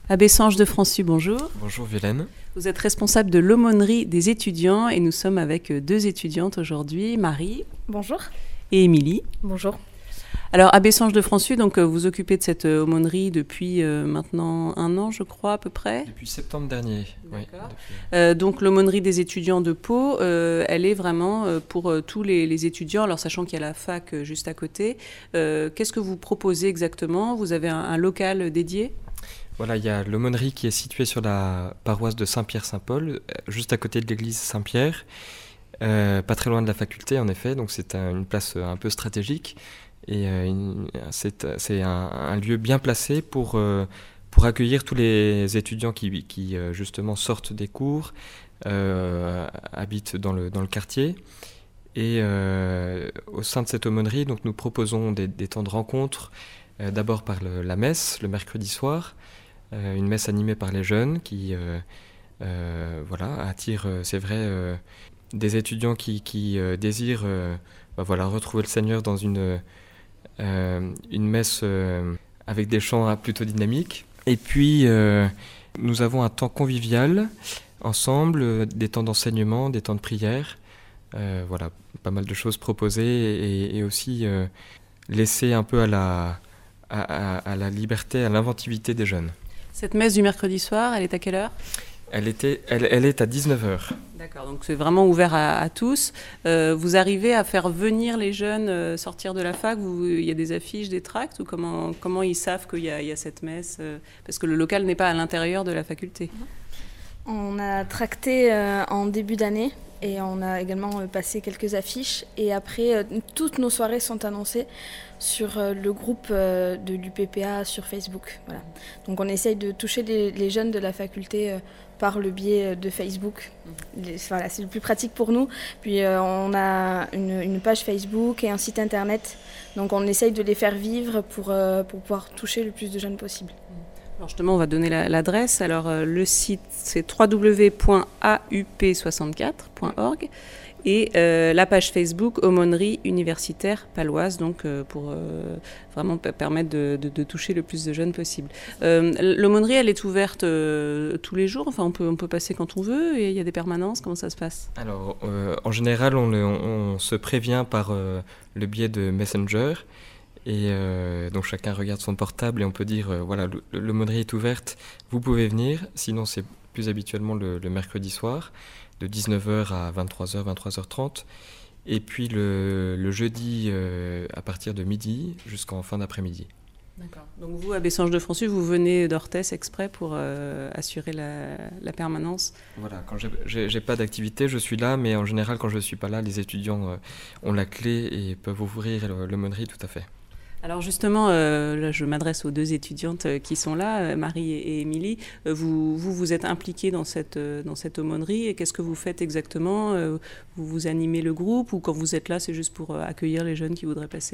Abbé Sange de Françu, bonjour. Bonjour Violaine. Vous êtes responsable de l'aumônerie des étudiants et nous sommes avec deux étudiantes aujourd'hui, Marie. Bonjour. Et Émilie. Bonjour. Alors, Abbé Sange de Françu, donc vous occupez de cette aumônerie depuis maintenant 1 an, je crois, à peu près. Depuis septembre dernier. D'accord. Oui, donc, l'aumônerie des étudiants de Pau, elle est vraiment pour tous les étudiants, alors sachant qu'il y a la fac juste à côté. Qu'est-ce que vous proposez exactement ? Vous avez un local dédié ? Voilà, il y a l'aumônerie qui est située sur la paroisse de Saint-Pierre-Saint-Paul, juste à côté de l'église Saint-Pierre, pas très loin de la faculté en effet, donc c'est une place un peu stratégique et c'est un lieu bien placé pour accueillir tous les étudiants qui justement sortent des cours, habitent dans le quartier. Et au sein de cette aumônerie, donc, nous proposons des temps de rencontre, d'abord par la messe, le mercredi soir, une messe animée par les jeunes qui attire, c'est vrai, des étudiants qui désirent retrouver le Seigneur dans une messe avec des chants plutôt dynamiques. Et puis, nous avons un temps convivial ensemble, des temps d'enseignement, des temps de prière. Pas mal de choses proposées et aussi laisser un peu à la liberté, à l'inventivité des jeunes. Cette messe du mercredi soir, elle est à quelle heure ? Elle est à 19h. D'accord, donc c'est vraiment ouvert à tous. Vous arrivez à faire venir les jeunes sortir de la fac ? Il y a des affiches, des tracts ? Ou comment ils savent qu'il y a cette messe ? Parce que le local n'est pas à l'intérieur de la faculté. On a tracté en début d'année et on a également passé quelques affiches. Et après, toutes nos soirées sont annoncées sur le groupe de l'UPPA sur Facebook. Voilà. Donc on essaye de toucher les jeunes de la faculté par le biais de Facebook. C'est le plus pratique pour nous. Puis on a une page Facebook et un site internet. Donc on essaye de les faire vivre pour pouvoir toucher le plus de jeunes possible. Alors justement, on va donner l'adresse. Alors le site, c'est www.aup64.org et la page Facebook Aumônerie universitaire paloise, donc pour vraiment permettre de toucher le plus de jeunes possible. L'aumônerie, elle est ouverte tous les jours. Enfin, on peut passer quand on veut et il y a des permanences. Comment ça se passe ? Alors, en général, on se prévient par le biais de Messenger. Et donc chacun regarde son portable et on peut dire l'aumônerie est ouverte, vous pouvez venir. Sinon c'est plus habituellement le mercredi soir de 19h à 23h, 23h30 et puis le jeudi à partir de midi jusqu'en fin d'après-midi. D'accord. Donc vous, Abbé Sange de Françu, vous venez d'Orthès exprès pour assurer la permanence ? Voilà, quand j'ai pas d'activité, je suis là, mais en général quand je suis pas là, les étudiants ont la clé et peuvent ouvrir l'aumônerie tout à fait. Alors justement, là, je m'adresse aux deux étudiantes qui sont là, Marie et Émilie. Vous êtes impliquées dans cette aumônerie et qu'est-ce que vous faites exactement ? Vous animez le groupe ou quand vous êtes là, c'est juste pour accueillir les jeunes qui voudraient passer ?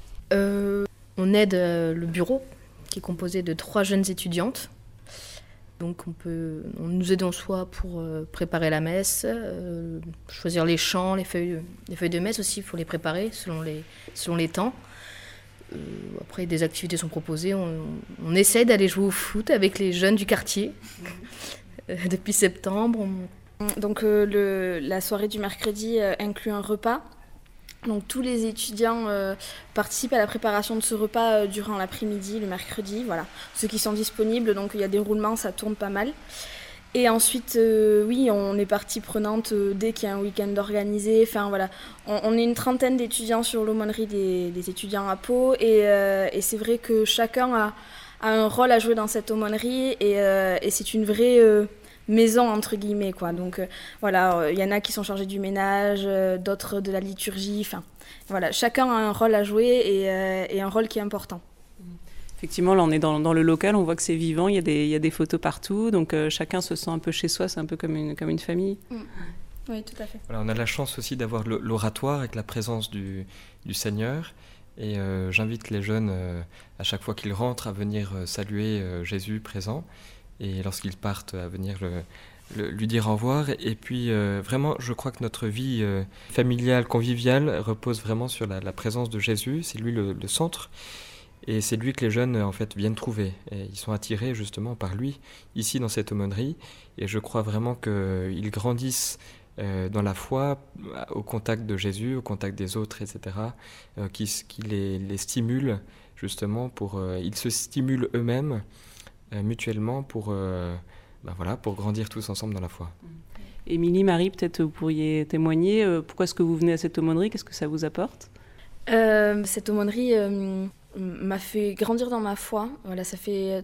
On aide le bureau qui est composé de 3 jeunes étudiantes. Donc on nous aide soit pour préparer la messe, choisir les chants, les feuilles de messe aussi, il faut les préparer selon les temps. Après, des activités sont proposées. On essaie d'aller jouer au foot avec les jeunes du quartier depuis septembre. Donc la soirée du mercredi inclut un repas. Donc tous les étudiants participent à la préparation de ce repas durant l'après-midi, le mercredi. Voilà. Ceux qui sont disponibles, donc il y a des roulements, ça tourne pas mal. Et ensuite, on est partie prenante dès qu'il y a un week-end organisé. Enfin, voilà. On est une trentaine d'étudiants sur l'aumônerie des étudiants à Pau. Et c'est vrai que chacun a un rôle à jouer dans cette aumônerie. Et c'est une vraie maison, entre guillemets, quoi. Donc, il y en a qui sont chargés du ménage, d'autres de la liturgie. Enfin, voilà. Chacun a un rôle à jouer et un rôle qui est important. Effectivement, là, on est dans le local, on voit que c'est vivant, il y a des photos partout, donc chacun se sent un peu chez soi, c'est un peu comme une famille. Oui, tout à fait. Voilà, on a la chance aussi d'avoir l'oratoire avec la présence du Seigneur. Et j'invite les jeunes, à chaque fois qu'ils rentrent, à venir saluer Jésus présent. Et lorsqu'ils partent, à venir lui dire au revoir. Et puis, vraiment, je crois que notre vie familiale, conviviale, repose vraiment sur la présence de Jésus. C'est lui le centre. Et c'est lui que les jeunes en fait viennent trouver. Et ils sont attirés justement par lui, ici dans cette aumônerie. Et je crois vraiment qu'ils grandissent dans la foi, au contact de Jésus, au contact des autres, etc., qui les stimulent justement ils se stimulent eux-mêmes mutuellement pour grandir tous ensemble dans la foi. Émilie, Marie, peut-être vous pourriez témoigner. Pourquoi est-ce que vous venez à cette aumônerie? Qu'est-ce que ça vous apporte? Cette aumônerie m'a fait grandir dans ma foi. Voilà, ça fait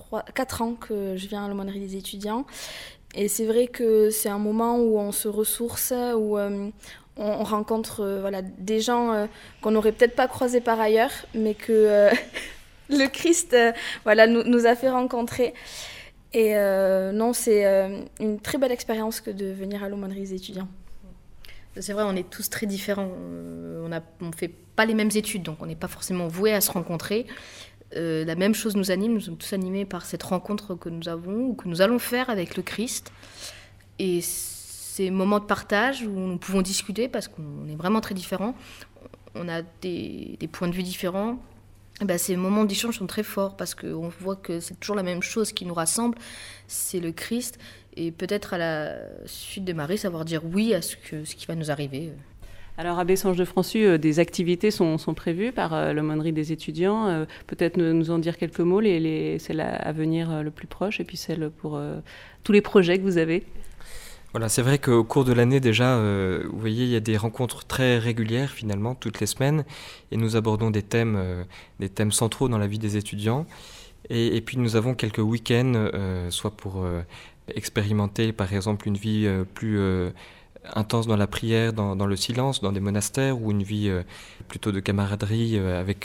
4 ans que je viens à l'aumônerie des étudiants. Et c'est vrai que c'est un moment où on se ressource, où on rencontre des gens qu'on n'aurait peut-être pas croisés par ailleurs, mais que le Christ nous a fait rencontrer. Et non, c'est une très belle expérience que de venir à l'aumônerie des étudiants. C'est vrai, on est tous très différents. On ne fait pas les mêmes études, donc on n'est pas forcément voués à se rencontrer. La même chose nous anime, nous sommes tous animés par cette rencontre que nous avons ou que nous allons faire avec le Christ. Et ces moments de partage où nous pouvons discuter parce qu'on est vraiment très différents, on a des points de vue différents. Et ben, ces moments d'échange sont très forts parce qu'on voit que c'est toujours la même chose qui nous rassemble, c'est le Christ. Et peut-être à la suite de Marie, savoir dire oui à ce qui va nous arriver. Alors à Bessange-de-Françus, des activités sont prévues par l'aumônerie des étudiants. Peut-être nous en dire quelques mots, celles à venir le plus proche et puis celles pour tous les projets que vous avez. Voilà, c'est vrai qu'au cours de l'année déjà, vous voyez, il y a des rencontres très régulières finalement, toutes les semaines, et nous abordons des thèmes centraux dans la vie des étudiants. Et puis nous avons quelques week-ends, soit pour expérimenter par exemple une vie plus intense dans la prière, dans le silence, dans des monastères, ou une vie plutôt de camaraderie avec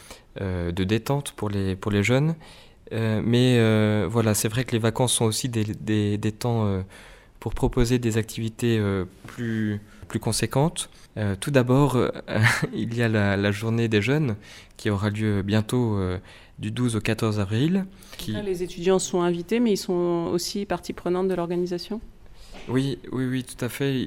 de détente pour les jeunes. Mais voilà, c'est vrai que les vacances sont aussi des temps pour proposer des activités plus conséquentes. Tout d'abord, il y a la journée des jeunes qui aura lieu bientôt du 12 au 14 avril. Là, les étudiants sont invités, mais ils sont aussi partie prenante de l'organisation? Oui, tout à fait.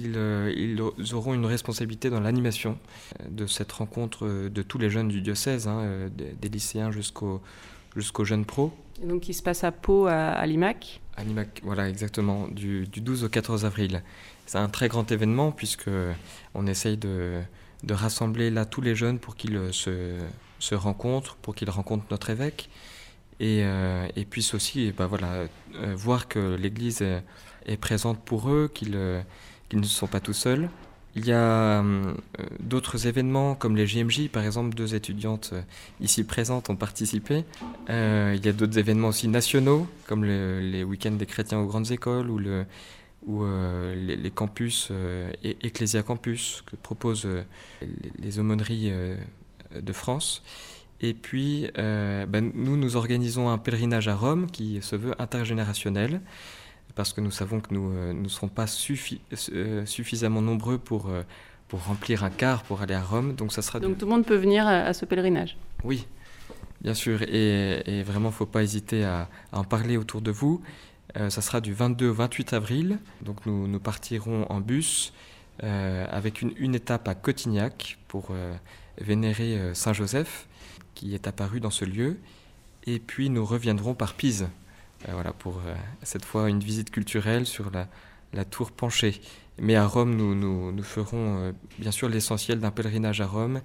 Ils auront une responsabilité dans l'animation de cette rencontre de tous les jeunes du diocèse, des lycéens jusqu'aux jeunes pros. Et donc, qui se passe à Pau, à l'IMAC? À l'IMAC, voilà, exactement, du 12 au 14 avril. C'est un très grand événement puisqu'on essaye de rassembler là tous les jeunes pour qu'ils se rencontrent, pour qu'ils rencontrent notre évêque et puissent aussi voir que l'Église est présente pour eux, qu'ils ne sont pas tout seuls. Il y a d'autres événements comme les JMJ, par exemple, 2 étudiantes ici présentes ont participé. Il y a d'autres événements aussi nationaux, comme les week-ends des chrétiens aux grandes écoles ou les campus et Ecclesia Campus que proposent les aumôneries de France. Et puis, nous organisons un pèlerinage à Rome qui se veut intergénérationnel, parce que nous savons que nous ne serons pas suffisamment nombreux pour remplir un car pour aller à Rome. Donc tout le monde peut venir à ce pèlerinage? Oui, bien sûr. Et vraiment, il ne faut pas hésiter à en parler autour de vous. Ça sera du 22 au 28 avril. Donc nous partirons en bus avec une étape à Cotignac pour vénérer Saint Joseph, qui est apparu dans ce lieu. Et puis nous reviendrons par Pise. Pour cette fois une visite culturelle sur la tour penchée. Mais à Rome, nous ferons bien sûr l'essentiel d'un pèlerinage à Rome,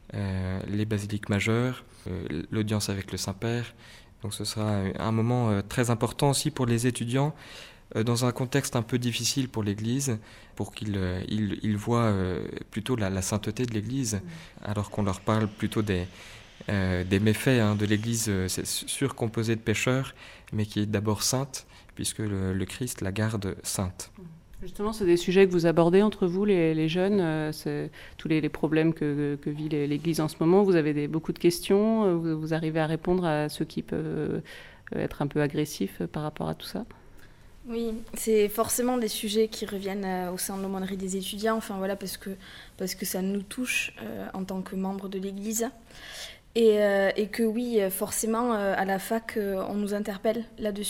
les basiliques majeures, l'audience avec le Saint-Père. Donc ce sera un moment très important aussi pour les étudiants, dans un contexte un peu difficile pour l'Église, pour qu'ils voient plutôt la sainteté de l'Église, alors qu'on leur parle plutôt des méfaits de l'Église, c'est sûr, composée de pécheurs, mais qui est d'abord sainte, puisque le Christ la garde sainte. Justement, c'est des sujets que vous abordez entre vous, les jeunes, c'est tous les problèmes que vit l'Église en ce moment. Vous avez beaucoup de questions, vous arrivez à répondre à ceux qui peuvent être un peu agressifs par rapport à tout ça? Oui, c'est forcément des sujets qui reviennent au sein de l'aumônerie des étudiants, parce que ça nous touche en tant que membres de l'Église. Et que oui, forcément, à la fac, on nous interpelle là-dessus.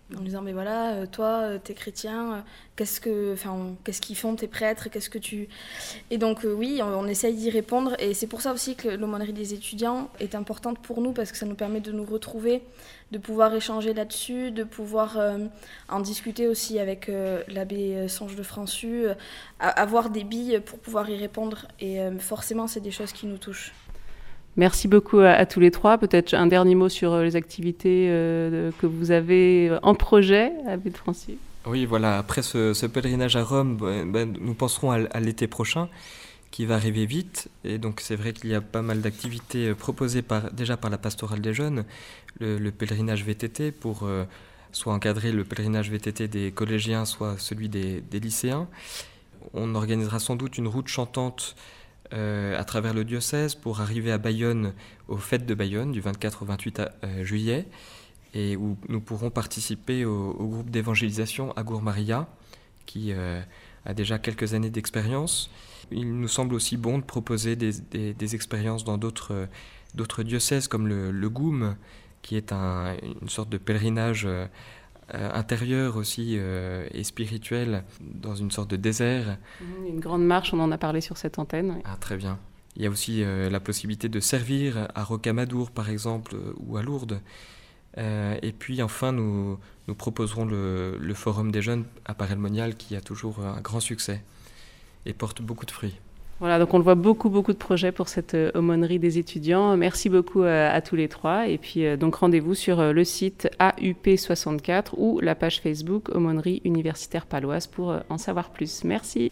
En disant, mais voilà, toi, t'es chrétien, qu'est-ce qu'ils font tes prêtres, qu'est-ce que tu... Et donc oui, on essaye d'y répondre, et c'est pour ça aussi que l'aumônerie des étudiants est importante pour nous, parce que ça nous permet de nous retrouver, de pouvoir échanger là-dessus, de pouvoir en discuter aussi avec l'abbé Songe de Françu, avoir des billes pour pouvoir y répondre, et forcément c'est des choses qui nous touchent. Merci beaucoup à tous les trois. Peut-être un dernier mot sur les activités que vous avez en projet, Abbé de Françu. Oui, voilà, après ce pèlerinage à Rome, nous penserons à l'été prochain, qui va arriver vite. Et donc c'est vrai qu'il y a pas mal d'activités proposées déjà par la pastorale des jeunes, le pèlerinage VTT pour soit encadrer le pèlerinage VTT des collégiens, soit celui des lycéens. On organisera sans doute une route chantante à travers le diocèse pour arriver à Bayonne, aux fêtes de Bayonne, du 24 au 28 juillet, et où nous pourrons participer au groupe d'évangélisation Agour Maria, qui a déjà quelques années d'expérience. Il nous semble aussi bon de proposer des expériences dans d'autres diocèses, comme le GOUM, qui est une sorte de pèlerinage intérieur aussi et spirituel dans une sorte de désert. Une grande marche, on en a parlé sur cette antenne. Oui. Ah, très bien. Il y a aussi la possibilité de servir à Rocamadour par exemple ou à Lourdes. Et puis enfin nous proposerons le Forum des jeunes à Paray-le-Monial qui a toujours un grand succès et porte beaucoup de fruits. Voilà, donc on le voit beaucoup de projets pour cette aumônerie des étudiants. Merci beaucoup à tous les trois. Et puis donc rendez-vous sur le site AUP64 ou la page Facebook Aumônerie universitaire paloise pour en savoir plus. Merci.